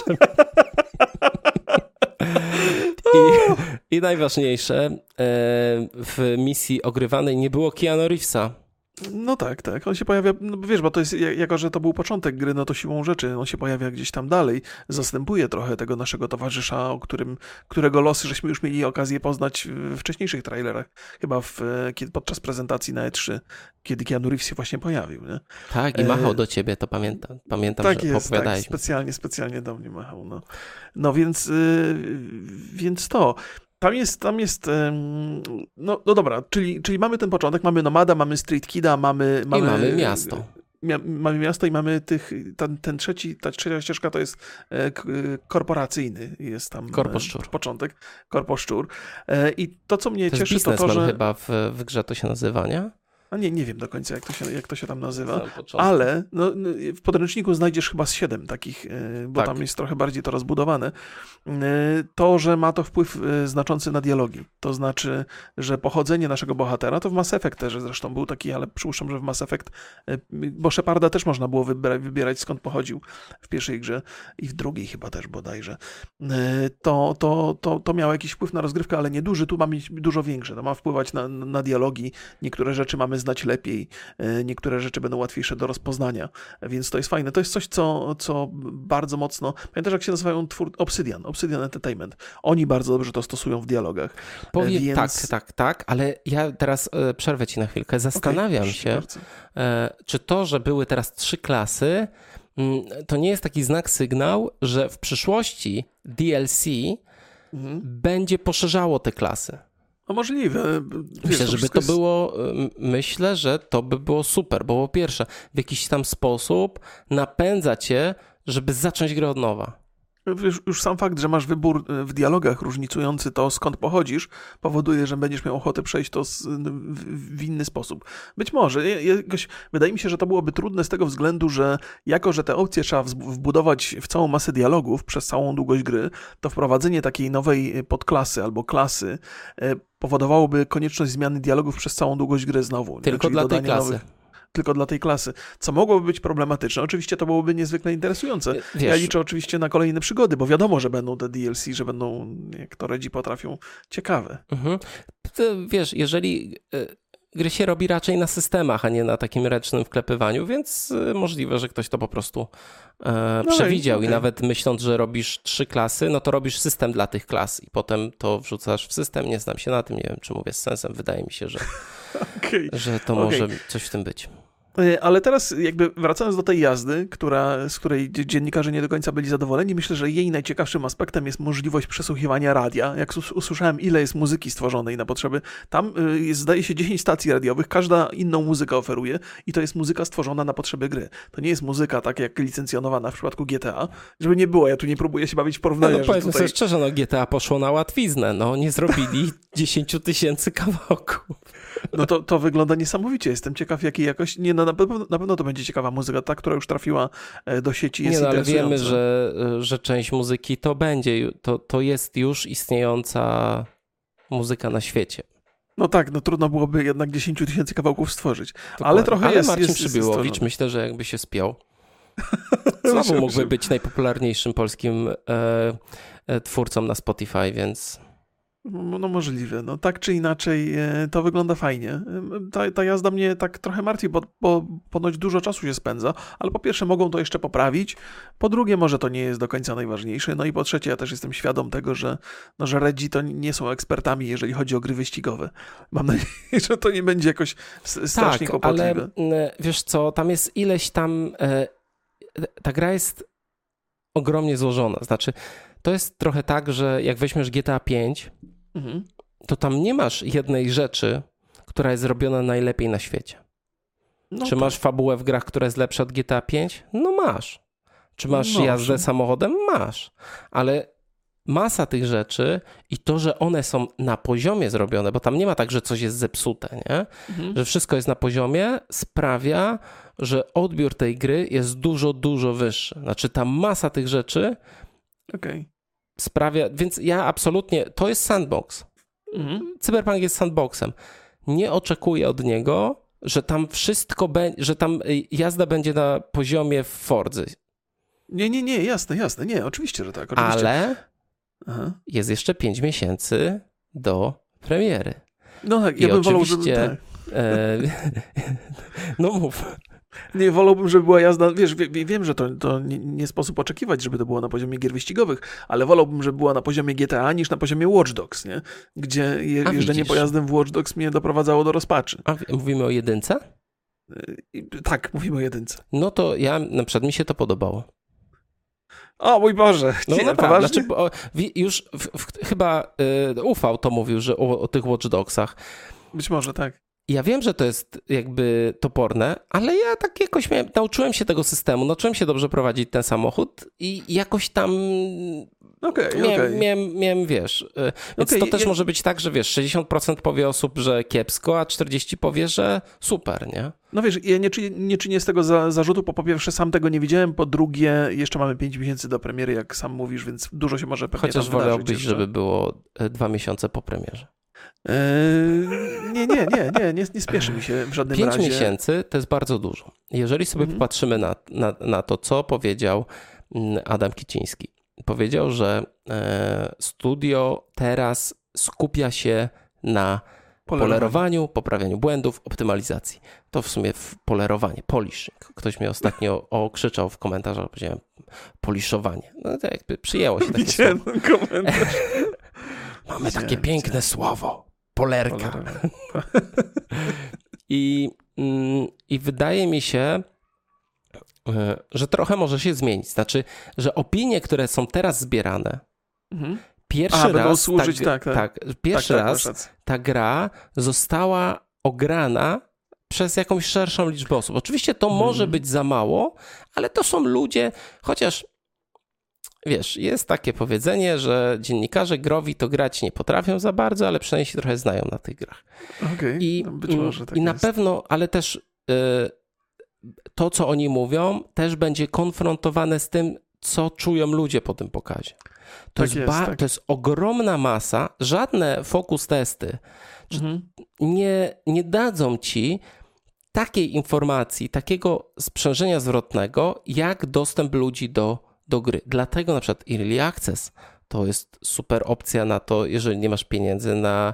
I najważniejsze, w misji ogrywanej nie było Keanu Reevesa. No tak. On się pojawia, wiesz, bo to jest, jako że to był początek gry, no to siłą rzeczy on się pojawia gdzieś tam dalej, zastępuje trochę tego naszego towarzysza, którego losy żeśmy już mieli okazję poznać w wcześniejszych trailerach, chyba podczas prezentacji na E3, kiedy Keanu Reeves się właśnie pojawił, nie? Tak, i machał do ciebie, to pamiętam, tak że jest, opowiadaliśmy. Tak, specjalnie do mnie machał, no więc to... Tam jest, no dobra, czyli mamy ten początek, mamy Nomada, mamy Street Kida, mamy miasto. Mamy miasto i mamy ta trzecia ścieżka to jest korporacyjny, jest tam początek, Korposzczur. I to, co mnie cieszy, to że... chyba w grze to się nazywa, nie? A nie wiem do końca, jak to się tam nazywa, ale w podręczniku znajdziesz chyba z 7 takich, bo tam jest trochę bardziej to rozbudowane. To, że ma to wpływ znaczący na dialogi. To znaczy, że pochodzenie naszego bohatera, to w Mass Effect też zresztą był taki, ale przypuszczam, że w Mass Effect, bo Sheparda też można było wybierać skąd pochodził w pierwszej grze i w drugiej chyba też bodajże. To miało jakiś wpływ na rozgrywkę, ale nie duży. Tu ma mieć dużo większe. To ma wpływać na dialogi. Niektóre rzeczy mamy będziemy znać lepiej, niektóre rzeczy będą łatwiejsze do rozpoznania, więc to jest fajne. To jest coś, co bardzo mocno... Pamiętasz, jak się nazywają Obsidian Entertainment. Oni bardzo dobrze to stosują w dialogach. Więc... Tak, ale ja teraz przerwę ci na chwilkę. Zastanawiam się, czy to, że były teraz 3 klasy, to nie jest taki sygnał, że w przyszłości DLC będzie poszerzało te klasy. No możliwe. Myślę, że to by było super, bo po pierwsze w jakiś tam sposób napędza cię, żeby zacząć grę od nowa. Już sam fakt, że masz wybór w dialogach różnicujący to, skąd pochodzisz, powoduje, że będziesz miał ochotę przejść to w inny sposób. Być może. Wydaje mi się, że to byłoby trudne z tego względu, że jako, że te opcje trzeba wbudować w całą masę dialogów przez całą długość gry, to wprowadzenie takiej nowej podklasy albo klasy powodowałoby konieczność zmiany dialogów przez całą długość gry znowu. Tylko dla tej klasy. Tylko dla tej klasy, co mogłoby być problematyczne. Oczywiście to byłoby niezwykle interesujące. Wiesz, ja liczę oczywiście na kolejne przygody, bo wiadomo, że będą te DLC, że będą, jak to Redzi potrafią, ciekawe. Wiesz, jeżeli gry się robi raczej na systemach, a nie na takim ręcznym wklepywaniu, więc możliwe, że ktoś to po prostu przewidział i nawet myśląc, że robisz 3 klasy, no to robisz system dla tych klas i potem to wrzucasz w system. Nie znam się na tym, nie wiem, czy mówię z sensem. Wydaje mi się, że, że to może coś w tym być. Ale teraz jakby wracając do tej jazdy, z której dziennikarze nie do końca byli zadowoleni, myślę, że jej najciekawszym aspektem jest możliwość przesłuchiwania radia. Jak usłyszałem, ile jest muzyki stworzonej na potrzeby, tam jest, zdaje się, 10 stacji radiowych, każda inną muzykę oferuje i to jest muzyka stworzona na potrzeby gry. To nie jest muzyka tak jak licencjonowana w przypadku GTA, żeby nie było, ja tu nie próbuję się bawić w porównaniu. No powiedzmy sobie szczerze, GTA poszło na łatwiznę, nie zrobili 10 000 kawałków. No to wygląda niesamowicie. Jestem ciekaw, jakiej jakości. Nie, na pewno to będzie ciekawa muzyka, ta, która już trafiła do sieci, jest interesująca. Ale wiemy, że część muzyki to jest już istniejąca muzyka na świecie. No tak, trudno byłoby jednak 10 000 kawałków stworzyć. Dokładnie. Ale trochę ale jest. Marcin Przybyłowicz, myślę, że jakby się spiął. Znowu mógłby być najpopularniejszym polskim twórcą na Spotify, więc... No możliwe. Tak czy inaczej to wygląda fajnie. Ta jazda mnie tak trochę martwi, bo ponoć dużo czasu się spędza, ale po pierwsze mogą to jeszcze poprawić, po drugie może to nie jest do końca najważniejsze, no i po trzecie ja też jestem świadom tego, że Redzi to nie są ekspertami, jeżeli chodzi o gry wyścigowe. Mam nadzieję, że to nie będzie jakoś strasznie kłopotliwe. Ale wiesz co, tam jest ileś tam... Ta gra jest ogromnie złożona. Znaczy, to jest trochę tak, że jak weźmiesz GTA 5, to tam nie masz jednej rzeczy, która jest zrobiona najlepiej na świecie. Czy masz fabułę w grach, która jest lepsza od GTA 5? No masz. Czy masz jazdę samochodem? Masz. Ale masa tych rzeczy i to, że one są na poziomie zrobione, bo tam nie ma tak, że coś jest zepsute, nie? Że wszystko jest na poziomie, sprawia, że odbiór tej gry jest dużo, dużo wyższy. Znaczy ta masa tych rzeczy sprawia, więc ja absolutnie, to jest sandbox. Cyberpunk jest sandboxem. Nie oczekuję od niego, że tam wszystko będzie, że tam jazda będzie na poziomie Forzy. Nie, jasne, nie, oczywiście, że tak. Oczywiście. Ale jest jeszcze 5 miesięcy do premiery. No tak, ja bym wolał, żeby... Tak. No mów. Nie, wolałbym, żeby była jazda, wiesz, wiem, że to nie sposób oczekiwać, żeby to było na poziomie gier wyścigowych, ale wolałbym, żeby była na poziomie GTA niż na poziomie Watch Dogs, nie? Gdzie jeżdżenie pojazdem w Watch Dogs mnie doprowadzało do rozpaczy. A mówimy o 1? Tak, mówimy o 1. No to na przykład mi się to podobało. O mój Boże, no naprawdę, znaczy, już chyba Ufał to mówił, że o tych Watch Dogsach. Być może tak. Ja wiem, że to jest jakby toporne, ale ja tak jakoś nauczyłem się tego systemu, nauczyłem się dobrze prowadzić ten samochód i jakoś tam miałem, wiesz, więc to też może być tak, że wiesz, 60% powie osób, że kiepsko, a 40% powie, że super, nie? No wiesz, ja nie czynię z tego zarzutu, po pierwsze sam tego nie widziałem, po drugie jeszcze mamy 5 miesięcy do premiery, jak sam mówisz, więc dużo się może pewnie chociaż wolałbyś, żeby było 2 miesiące po premierze. Nie spieszy mi się w żadnym razie. 5 miesięcy to jest bardzo dużo. Jeżeli sobie popatrzymy na to, co powiedział Adam Kiciński. Powiedział, że studio teraz skupia się na polerowaniu, poprawianiu błędów, optymalizacji. To w sumie polerowanie, polishing. Ktoś mnie ostatnio okrzyczał w komentarzach, powiedziałem poliszowanie. No to jakby przyjęło się takie słowo. Komentarz. Mamy takie piękne słowo. Polerka. I wydaje mi się, że trochę może się zmienić. Znaczy, że opinie, które są teraz zbierane, pierwszy raz, pierwszy raz ta gra została ograna przez jakąś szerszą liczbę osób. Oczywiście to może być za mało, ale to są ludzie, chociaż wiesz, jest takie powiedzenie, że dziennikarze growi to grać nie potrafią za bardzo, ale przynajmniej się trochę znają na tych grach. Okej, być może tak i na jest. pewno, ale też to, co oni mówią, też będzie konfrontowane z tym, co czują ludzie po tym pokazie. To jest ogromna masa, żadne focus testy nie dadzą ci takiej informacji, takiego sprzężenia zwrotnego, jak dostęp ludzi do gry. Dlatego na przykład Early Access to jest super opcja na to, jeżeli nie masz pieniędzy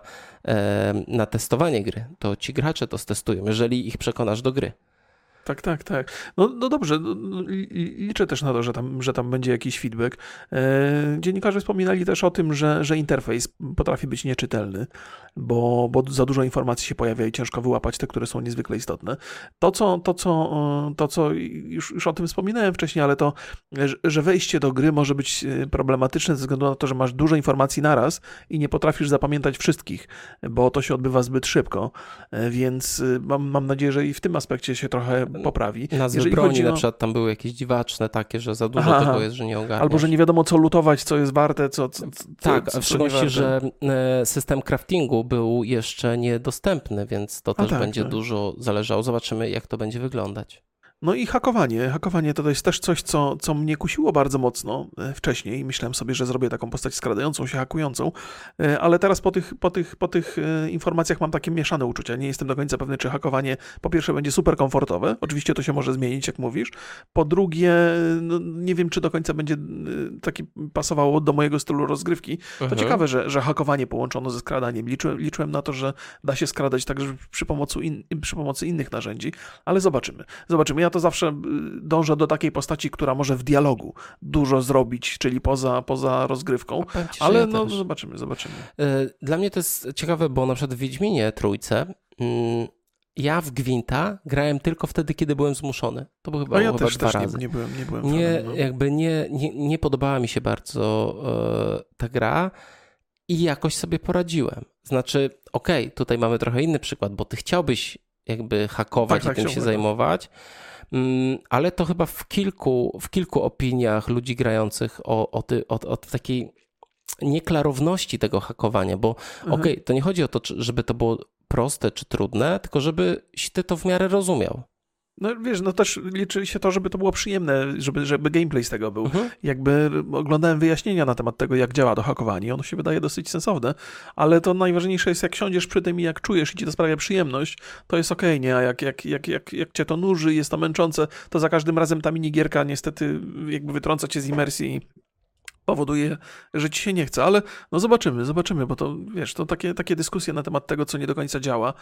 na testowanie gry, to ci gracze to stestują, jeżeli ich przekonasz do gry. Tak. No dobrze, liczę też na to, że tam będzie jakiś feedback. Dziennikarze wspominali też o tym, że interfejs potrafi być nieczytelny, bo za dużo informacji się pojawia i ciężko wyłapać te, które są niezwykle istotne. To co już o tym wspominałem wcześniej, ale to, że wejście do gry może być problematyczne ze względu na to, że masz dużo informacji naraz i nie potrafisz zapamiętać wszystkich, bo to się odbywa zbyt szybko, więc mam nadzieję, że i w tym aspekcie się trochę poprawi. Nazwy broni na przykład tam były jakieś dziwaczne takie, że za dużo tego jest, że nie ogarniasz. Albo, że nie wiadomo co lutować, co jest warte, tak, w szczególności, że system craftingu był jeszcze niedostępny, więc to też będzie dużo zależało. Zobaczymy, jak to będzie wyglądać. No i hakowanie. Hakowanie to jest też coś, co mnie kusiło bardzo mocno wcześniej. Myślałem sobie, że zrobię taką postać skradającą się, hakującą, ale teraz po tych informacjach mam takie mieszane uczucia. Nie jestem do końca pewny, czy hakowanie po pierwsze będzie super komfortowe. Oczywiście to się może zmienić, jak mówisz. Po drugie, no, nie wiem, czy do końca będzie taki pasowało do mojego stylu rozgrywki. To ciekawe, że hakowanie połączono ze skradaniem. Liczyłem na to, że da się skradać także przy pomocy innych narzędzi, ale zobaczymy. Ja to zawsze dążę do takiej postaci, która może w dialogu dużo zrobić, czyli poza rozgrywką, ale no zobaczymy. Dla mnie to jest ciekawe, bo na przykład w Wiedźminie Trójce ja w Gwinta grałem tylko wtedy, kiedy byłem zmuszony. To było chyba, ja chyba też 2 razy. Nie byłem fanem, no. Jakby nie podobała mi się bardzo ta gra i jakoś sobie poradziłem. Znaczy, tutaj mamy trochę inny przykład, bo ty chciałbyś jakby hakować i tym się zajmować, ale to chyba w kilku opiniach ludzi grających o takiej nieklarowności tego hakowania, bo to nie chodzi o to, żeby to było proste czy trudne, tylko żebyś ty to w miarę rozumiał. No wiesz, no też liczy się to, żeby to było przyjemne, żeby gameplay z tego był. Jakby oglądałem wyjaśnienia na temat tego, jak działa to hakowanie i ono się wydaje dosyć sensowne, ale to najważniejsze jest, jak siądziesz przy tym i jak czujesz i ci to sprawia przyjemność, to jest okej, nie? A jak cię to nuży, jest to męczące, to za każdym razem ta minigierka niestety jakby wytrąca cię z imersji, powoduje, że ci się nie chce, ale no zobaczymy, bo to wiesz, to takie dyskusje na temat tego, co nie do końca działa,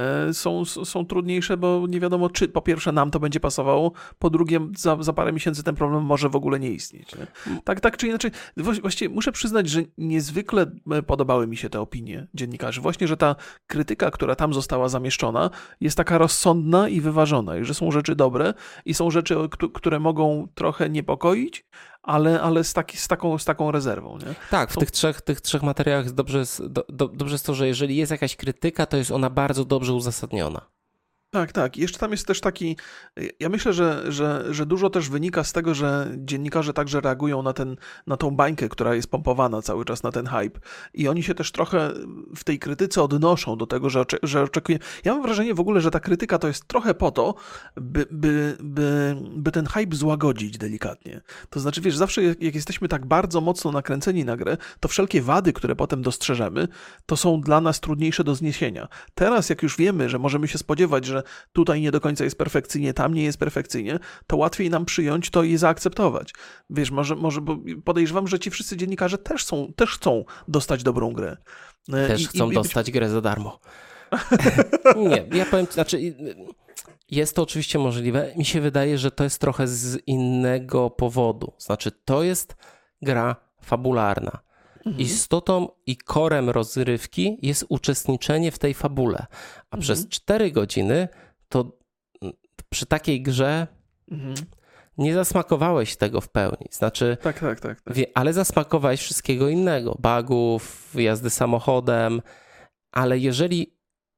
są trudniejsze, bo nie wiadomo, czy po pierwsze nam to będzie pasowało, po drugie za parę miesięcy ten problem może w ogóle nie istnieć. Nie? Tak czy inaczej, właściwie muszę przyznać, że niezwykle podobały mi się te opinie dziennikarzy. Właśnie, że ta krytyka, która tam została zamieszczona, jest taka rozsądna i wyważona i że są rzeczy dobre i są rzeczy, które mogą trochę niepokoić, ale z taką rezerwą. Nie? Tak, w tych trzech materiałach dobrze jest to, że jeżeli jest jakaś krytyka, to jest ona bardzo dobrze uzasadniona. Tak. Jeszcze tam jest też taki, ja myślę, że dużo też wynika z tego, że dziennikarze także reagują na tą bańkę, która jest pompowana cały czas, na ten hype. I oni się też trochę w tej krytyce odnoszą do tego, że oczekują. Ja mam wrażenie w ogóle, że ta krytyka to jest trochę po to, by ten hype złagodzić delikatnie. To znaczy, wiesz, zawsze jak jesteśmy tak bardzo mocno nakręceni na grę, to wszelkie wady, które potem dostrzeżemy, to są dla nas trudniejsze do zniesienia. Teraz, jak już wiemy, że możemy się spodziewać, że tutaj nie do końca jest perfekcyjnie, tam nie jest perfekcyjnie, to łatwiej nam przyjąć to i zaakceptować. Wiesz, może bo podejrzewam, że ci wszyscy dziennikarze też chcą dostać dobrą grę. Też chcą dostać grę za darmo. Nie, ja powiem, jest to oczywiście możliwe. Mi się wydaje, że to jest trochę z innego powodu. Znaczy, to jest gra fabularna. Istotą i korem rozrywki jest uczestniczenie w tej fabule. A przez 4 godziny to przy takiej grze nie zasmakowałeś tego w pełni. Znaczy, Tak. ale zasmakowałeś wszystkiego innego. Bugów, jazdy samochodem, ale jeżeli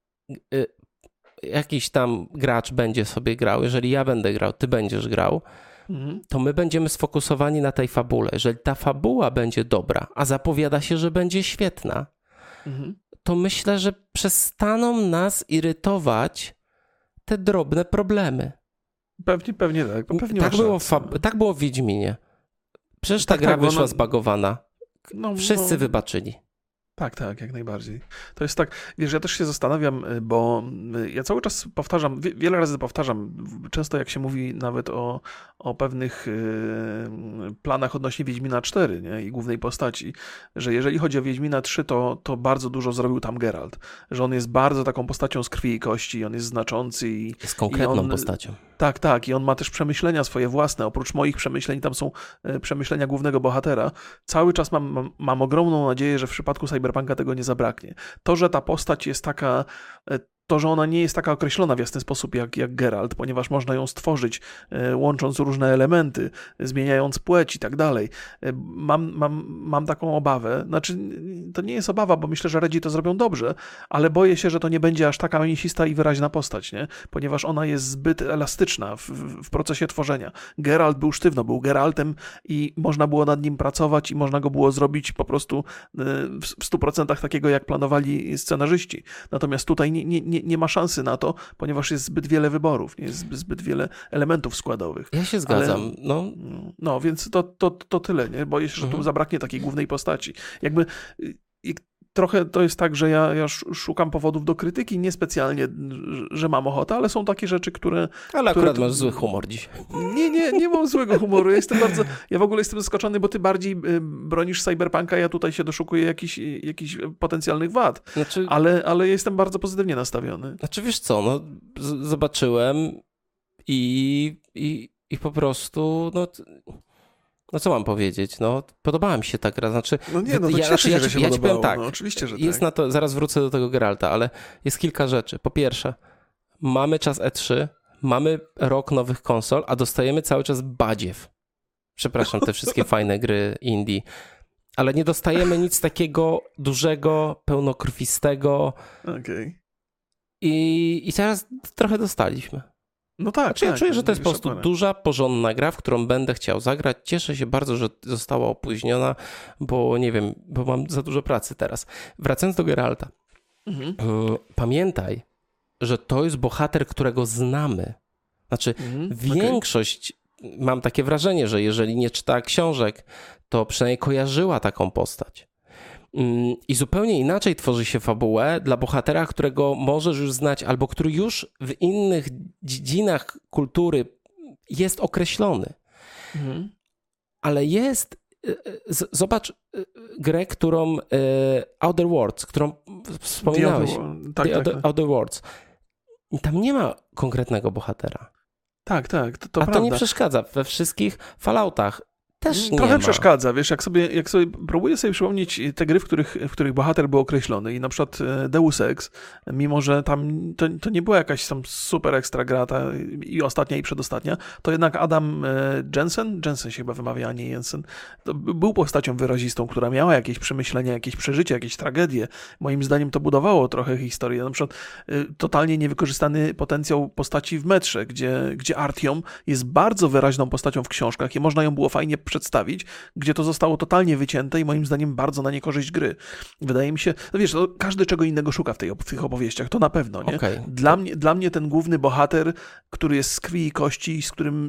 jakiś tam gracz będzie sobie grał, jeżeli ja będę grał, ty będziesz grał, to my będziemy sfokusowani na tej fabule. Jeżeli ta fabuła będzie dobra, a zapowiada się, że będzie świetna, to myślę, że przestaną nas irytować te drobne problemy. Pewnie tak. Pewnie tak było w Wiedźminie. Przecież ta gra wyszła zbagowana. Wszyscy wybaczyli. Tak, jak najbardziej. To jest tak, wiesz, ja też się zastanawiam, bo ja cały czas powtarzam, wiele razy powtarzam, często jak się mówi nawet o pewnych planach odnośnie Wiedźmina 4, nie? I głównej postaci, że jeżeli chodzi o Wiedźmina 3, to bardzo dużo zrobił tam Geralt, że on jest bardzo taką postacią z krwi i kości, on jest znaczący i... Jest konkretną postacią. Tak, i on ma też przemyślenia swoje własne, oprócz moich przemyśleń, tam są przemyślenia głównego bohatera. Cały czas mam ogromną nadzieję, że w przypadku Cyberpunka tego nie zabraknie. To, że ta postać jest taka... To, że ona nie jest taka określona w jasny sposób jak Geralt, ponieważ można ją stworzyć, łącząc różne elementy, zmieniając płeć i tak dalej. Mam taką obawę. Znaczy, to nie jest obawa, bo myślę, że Redzi to zrobią dobrze, ale boję się, że to nie będzie aż taka mięsista i wyraźna postać, nie? Ponieważ ona jest zbyt elastyczna w procesie tworzenia. Geralt był sztywno, był Geraltem i można było nad nim pracować i można go było zrobić po prostu w 100% takiego, jak planowali scenarzyści. Natomiast tutaj nie ma szansy na to, ponieważ jest zbyt wiele wyborów, jest zbyt wiele elementów składowych. Ja się zgadzam. No, więc to tyle, nie? Boję się, że tu zabraknie takiej głównej postaci. Jakby trochę to jest tak, że ja szukam powodów do krytyki, niespecjalnie, że mam ochotę, ale są takie rzeczy, które... Ale akurat masz zły humor dzisiaj. Nie mam złego humoru. Ja w ogóle jestem zaskoczony, bo ty bardziej bronisz Cyberpunka, ja tutaj się doszukuję jakichś potencjalnych wad. Znaczy, ale jestem bardzo pozytywnie nastawiony. Znaczy, wiesz co, zobaczyłem i po prostu, no co mam powiedzieć? Podobała mi się ta gra. Znaczy, cieszę się, że się ja ci powiem podobało. tak, oczywiście, że jest tak. na to, zaraz wrócę do tego Geralta, ale jest kilka rzeczy. Po pierwsze, mamy czas E3, mamy rok nowych konsol, a dostajemy cały czas badziew. Przepraszam, te wszystkie fajne gry indie. Ale nie dostajemy nic takiego dużego, pełnokrwistego. Okej. I teraz trochę dostaliśmy. No tak. Ja czuję, że to jest po prostu duża, porządna gra, w którą będę chciał zagrać. Cieszę się bardzo, że została opóźniona, bo nie wiem, bo mam za dużo pracy teraz. Wracając do Geralta. Pamiętaj, że to jest bohater, którego znamy. Znaczy, większość, mam takie wrażenie, że jeżeli nie czytała książek, to przynajmniej kojarzyła taką postać. I zupełnie inaczej tworzy się fabułę dla bohatera, którego możesz już znać, albo który już w innych dziedzinach kultury jest określony. Ale zobacz grę, którą Outer Worlds, którą wspominałeś. Outer Worlds. Tam nie ma konkretnego bohatera. Tak, to prawda. To nie przeszkadza. We wszystkich Falloutach też nie trochę ma. Przeszkadza, wiesz, jak sobie próbuję sobie przypomnieć te gry, w których bohater był określony i na przykład Deus Ex, mimo że tam to nie była jakaś tam super ekstra gra i ostatnia i przedostatnia, to jednak Adam Jensen się chyba wymawia, a nie Jensen, to był postacią wyrazistą, która miała jakieś przemyślenia, jakieś przeżycia, jakieś tragedie. Moim zdaniem to budowało trochę historię. Na przykład totalnie niewykorzystany potencjał postaci w Metrze, gdzie Artyom jest bardzo wyraźną postacią w książkach i można ją było fajnie przedstawić, gdzie to zostało totalnie wycięte i moim zdaniem bardzo na niekorzyść gry. Wydaje mi się, wiesz, każdy czego innego szuka w tych opowieściach, to na pewno, nie? Okay. Dla mnie ten główny bohater, który jest z krwi i kości,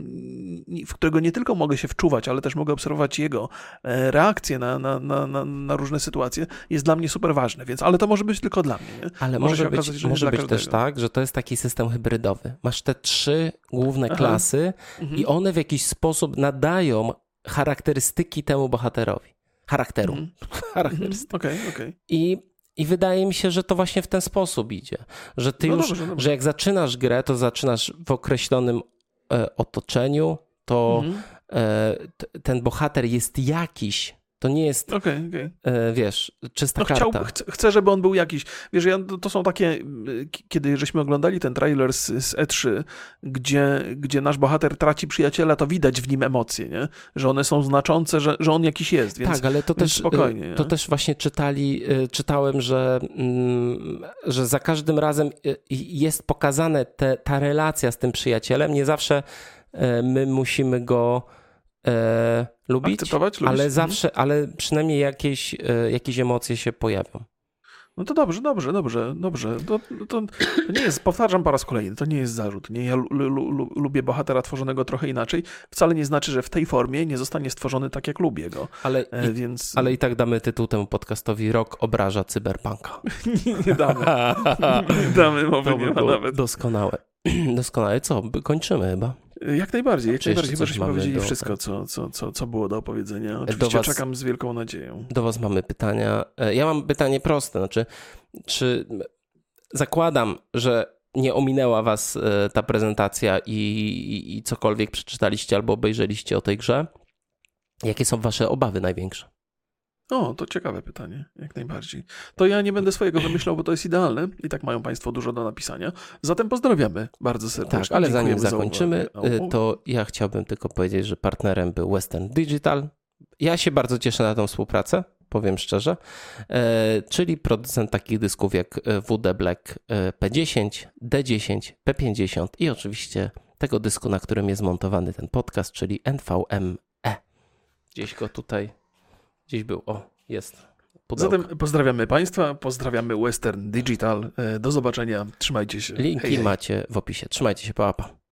w którego nie tylko mogę się wczuwać, ale też mogę obserwować jego reakcje na różne sytuacje, jest dla mnie super ważny, ale to może być tylko dla mnie, nie? Ale może być też tak, że to jest taki system hybrydowy. Masz te 3 główne klasy i one w jakiś sposób nadają charakterystyki temu bohaterowi. Charakteru. Okej. I I wydaje mi się, że to właśnie w ten sposób idzie, że ty już, dobrze. że jak zaczynasz grę, to zaczynasz w określonym otoczeniu, to ten bohater jest jakiś. To nie jest, wiesz, czysta karta. Chcę, żeby on był jakiś. Wiesz, to są takie, kiedy żeśmy oglądali ten trailer z E3, gdzie nasz bohater traci przyjaciela, to widać w nim emocje, nie? Że one są znaczące, że on jakiś jest, więc, tak, ale to więc też spokojnie. To też właśnie czytałem, że za każdym razem jest pokazane ta relacja z tym przyjacielem. Nie zawsze my musimy go lubić, ale zawsze, ale przynajmniej jakieś emocje się pojawią. No to dobrze. To nie jest, powtarzam po raz kolejny, to nie jest zarzut. Nie, ja lubię bohatera tworzonego trochę inaczej. Wcale nie znaczy, że w tej formie nie zostanie stworzony tak, jak lubię go. Ale i tak damy tytuł temu podcastowi Rok obraża cyberpunka. Nie damy. Nie damy, mowy nie ma nawet. Doskonałe. Co? Kończymy chyba. Jak najbardziej. Chyba żeśmy powiedzieli wszystko, co było do opowiedzenia. Oczywiście czekam z wielką nadzieją. Do was mamy pytania. Ja mam pytanie proste. Znaczy, czy zakładam, że nie ominęła was ta prezentacja i cokolwiek przeczytaliście albo obejrzeliście o tej grze? Jakie są wasze obawy największe? O, to ciekawe pytanie, jak najbardziej. To ja nie będę swojego wymyślał, bo to jest idealne i tak mają państwo dużo do napisania. Zatem pozdrawiamy bardzo serdecznie. Tak, ale zanim zakończymy, to ja chciałbym tylko powiedzieć, że partnerem był Western Digital. Ja się bardzo cieszę na tą współpracę, powiem szczerze, czyli producent takich dysków jak WD Black P10, D10, P50 i oczywiście tego dysku, na którym jest montowany ten podcast, czyli NVMe. Gdzieś go tutaj... Gdzieś był. O, jest. Pudełko. Zatem pozdrawiamy państwa, pozdrawiamy Western Digital. Do zobaczenia. Trzymajcie się. Linki macie w opisie. Trzymajcie się, pa.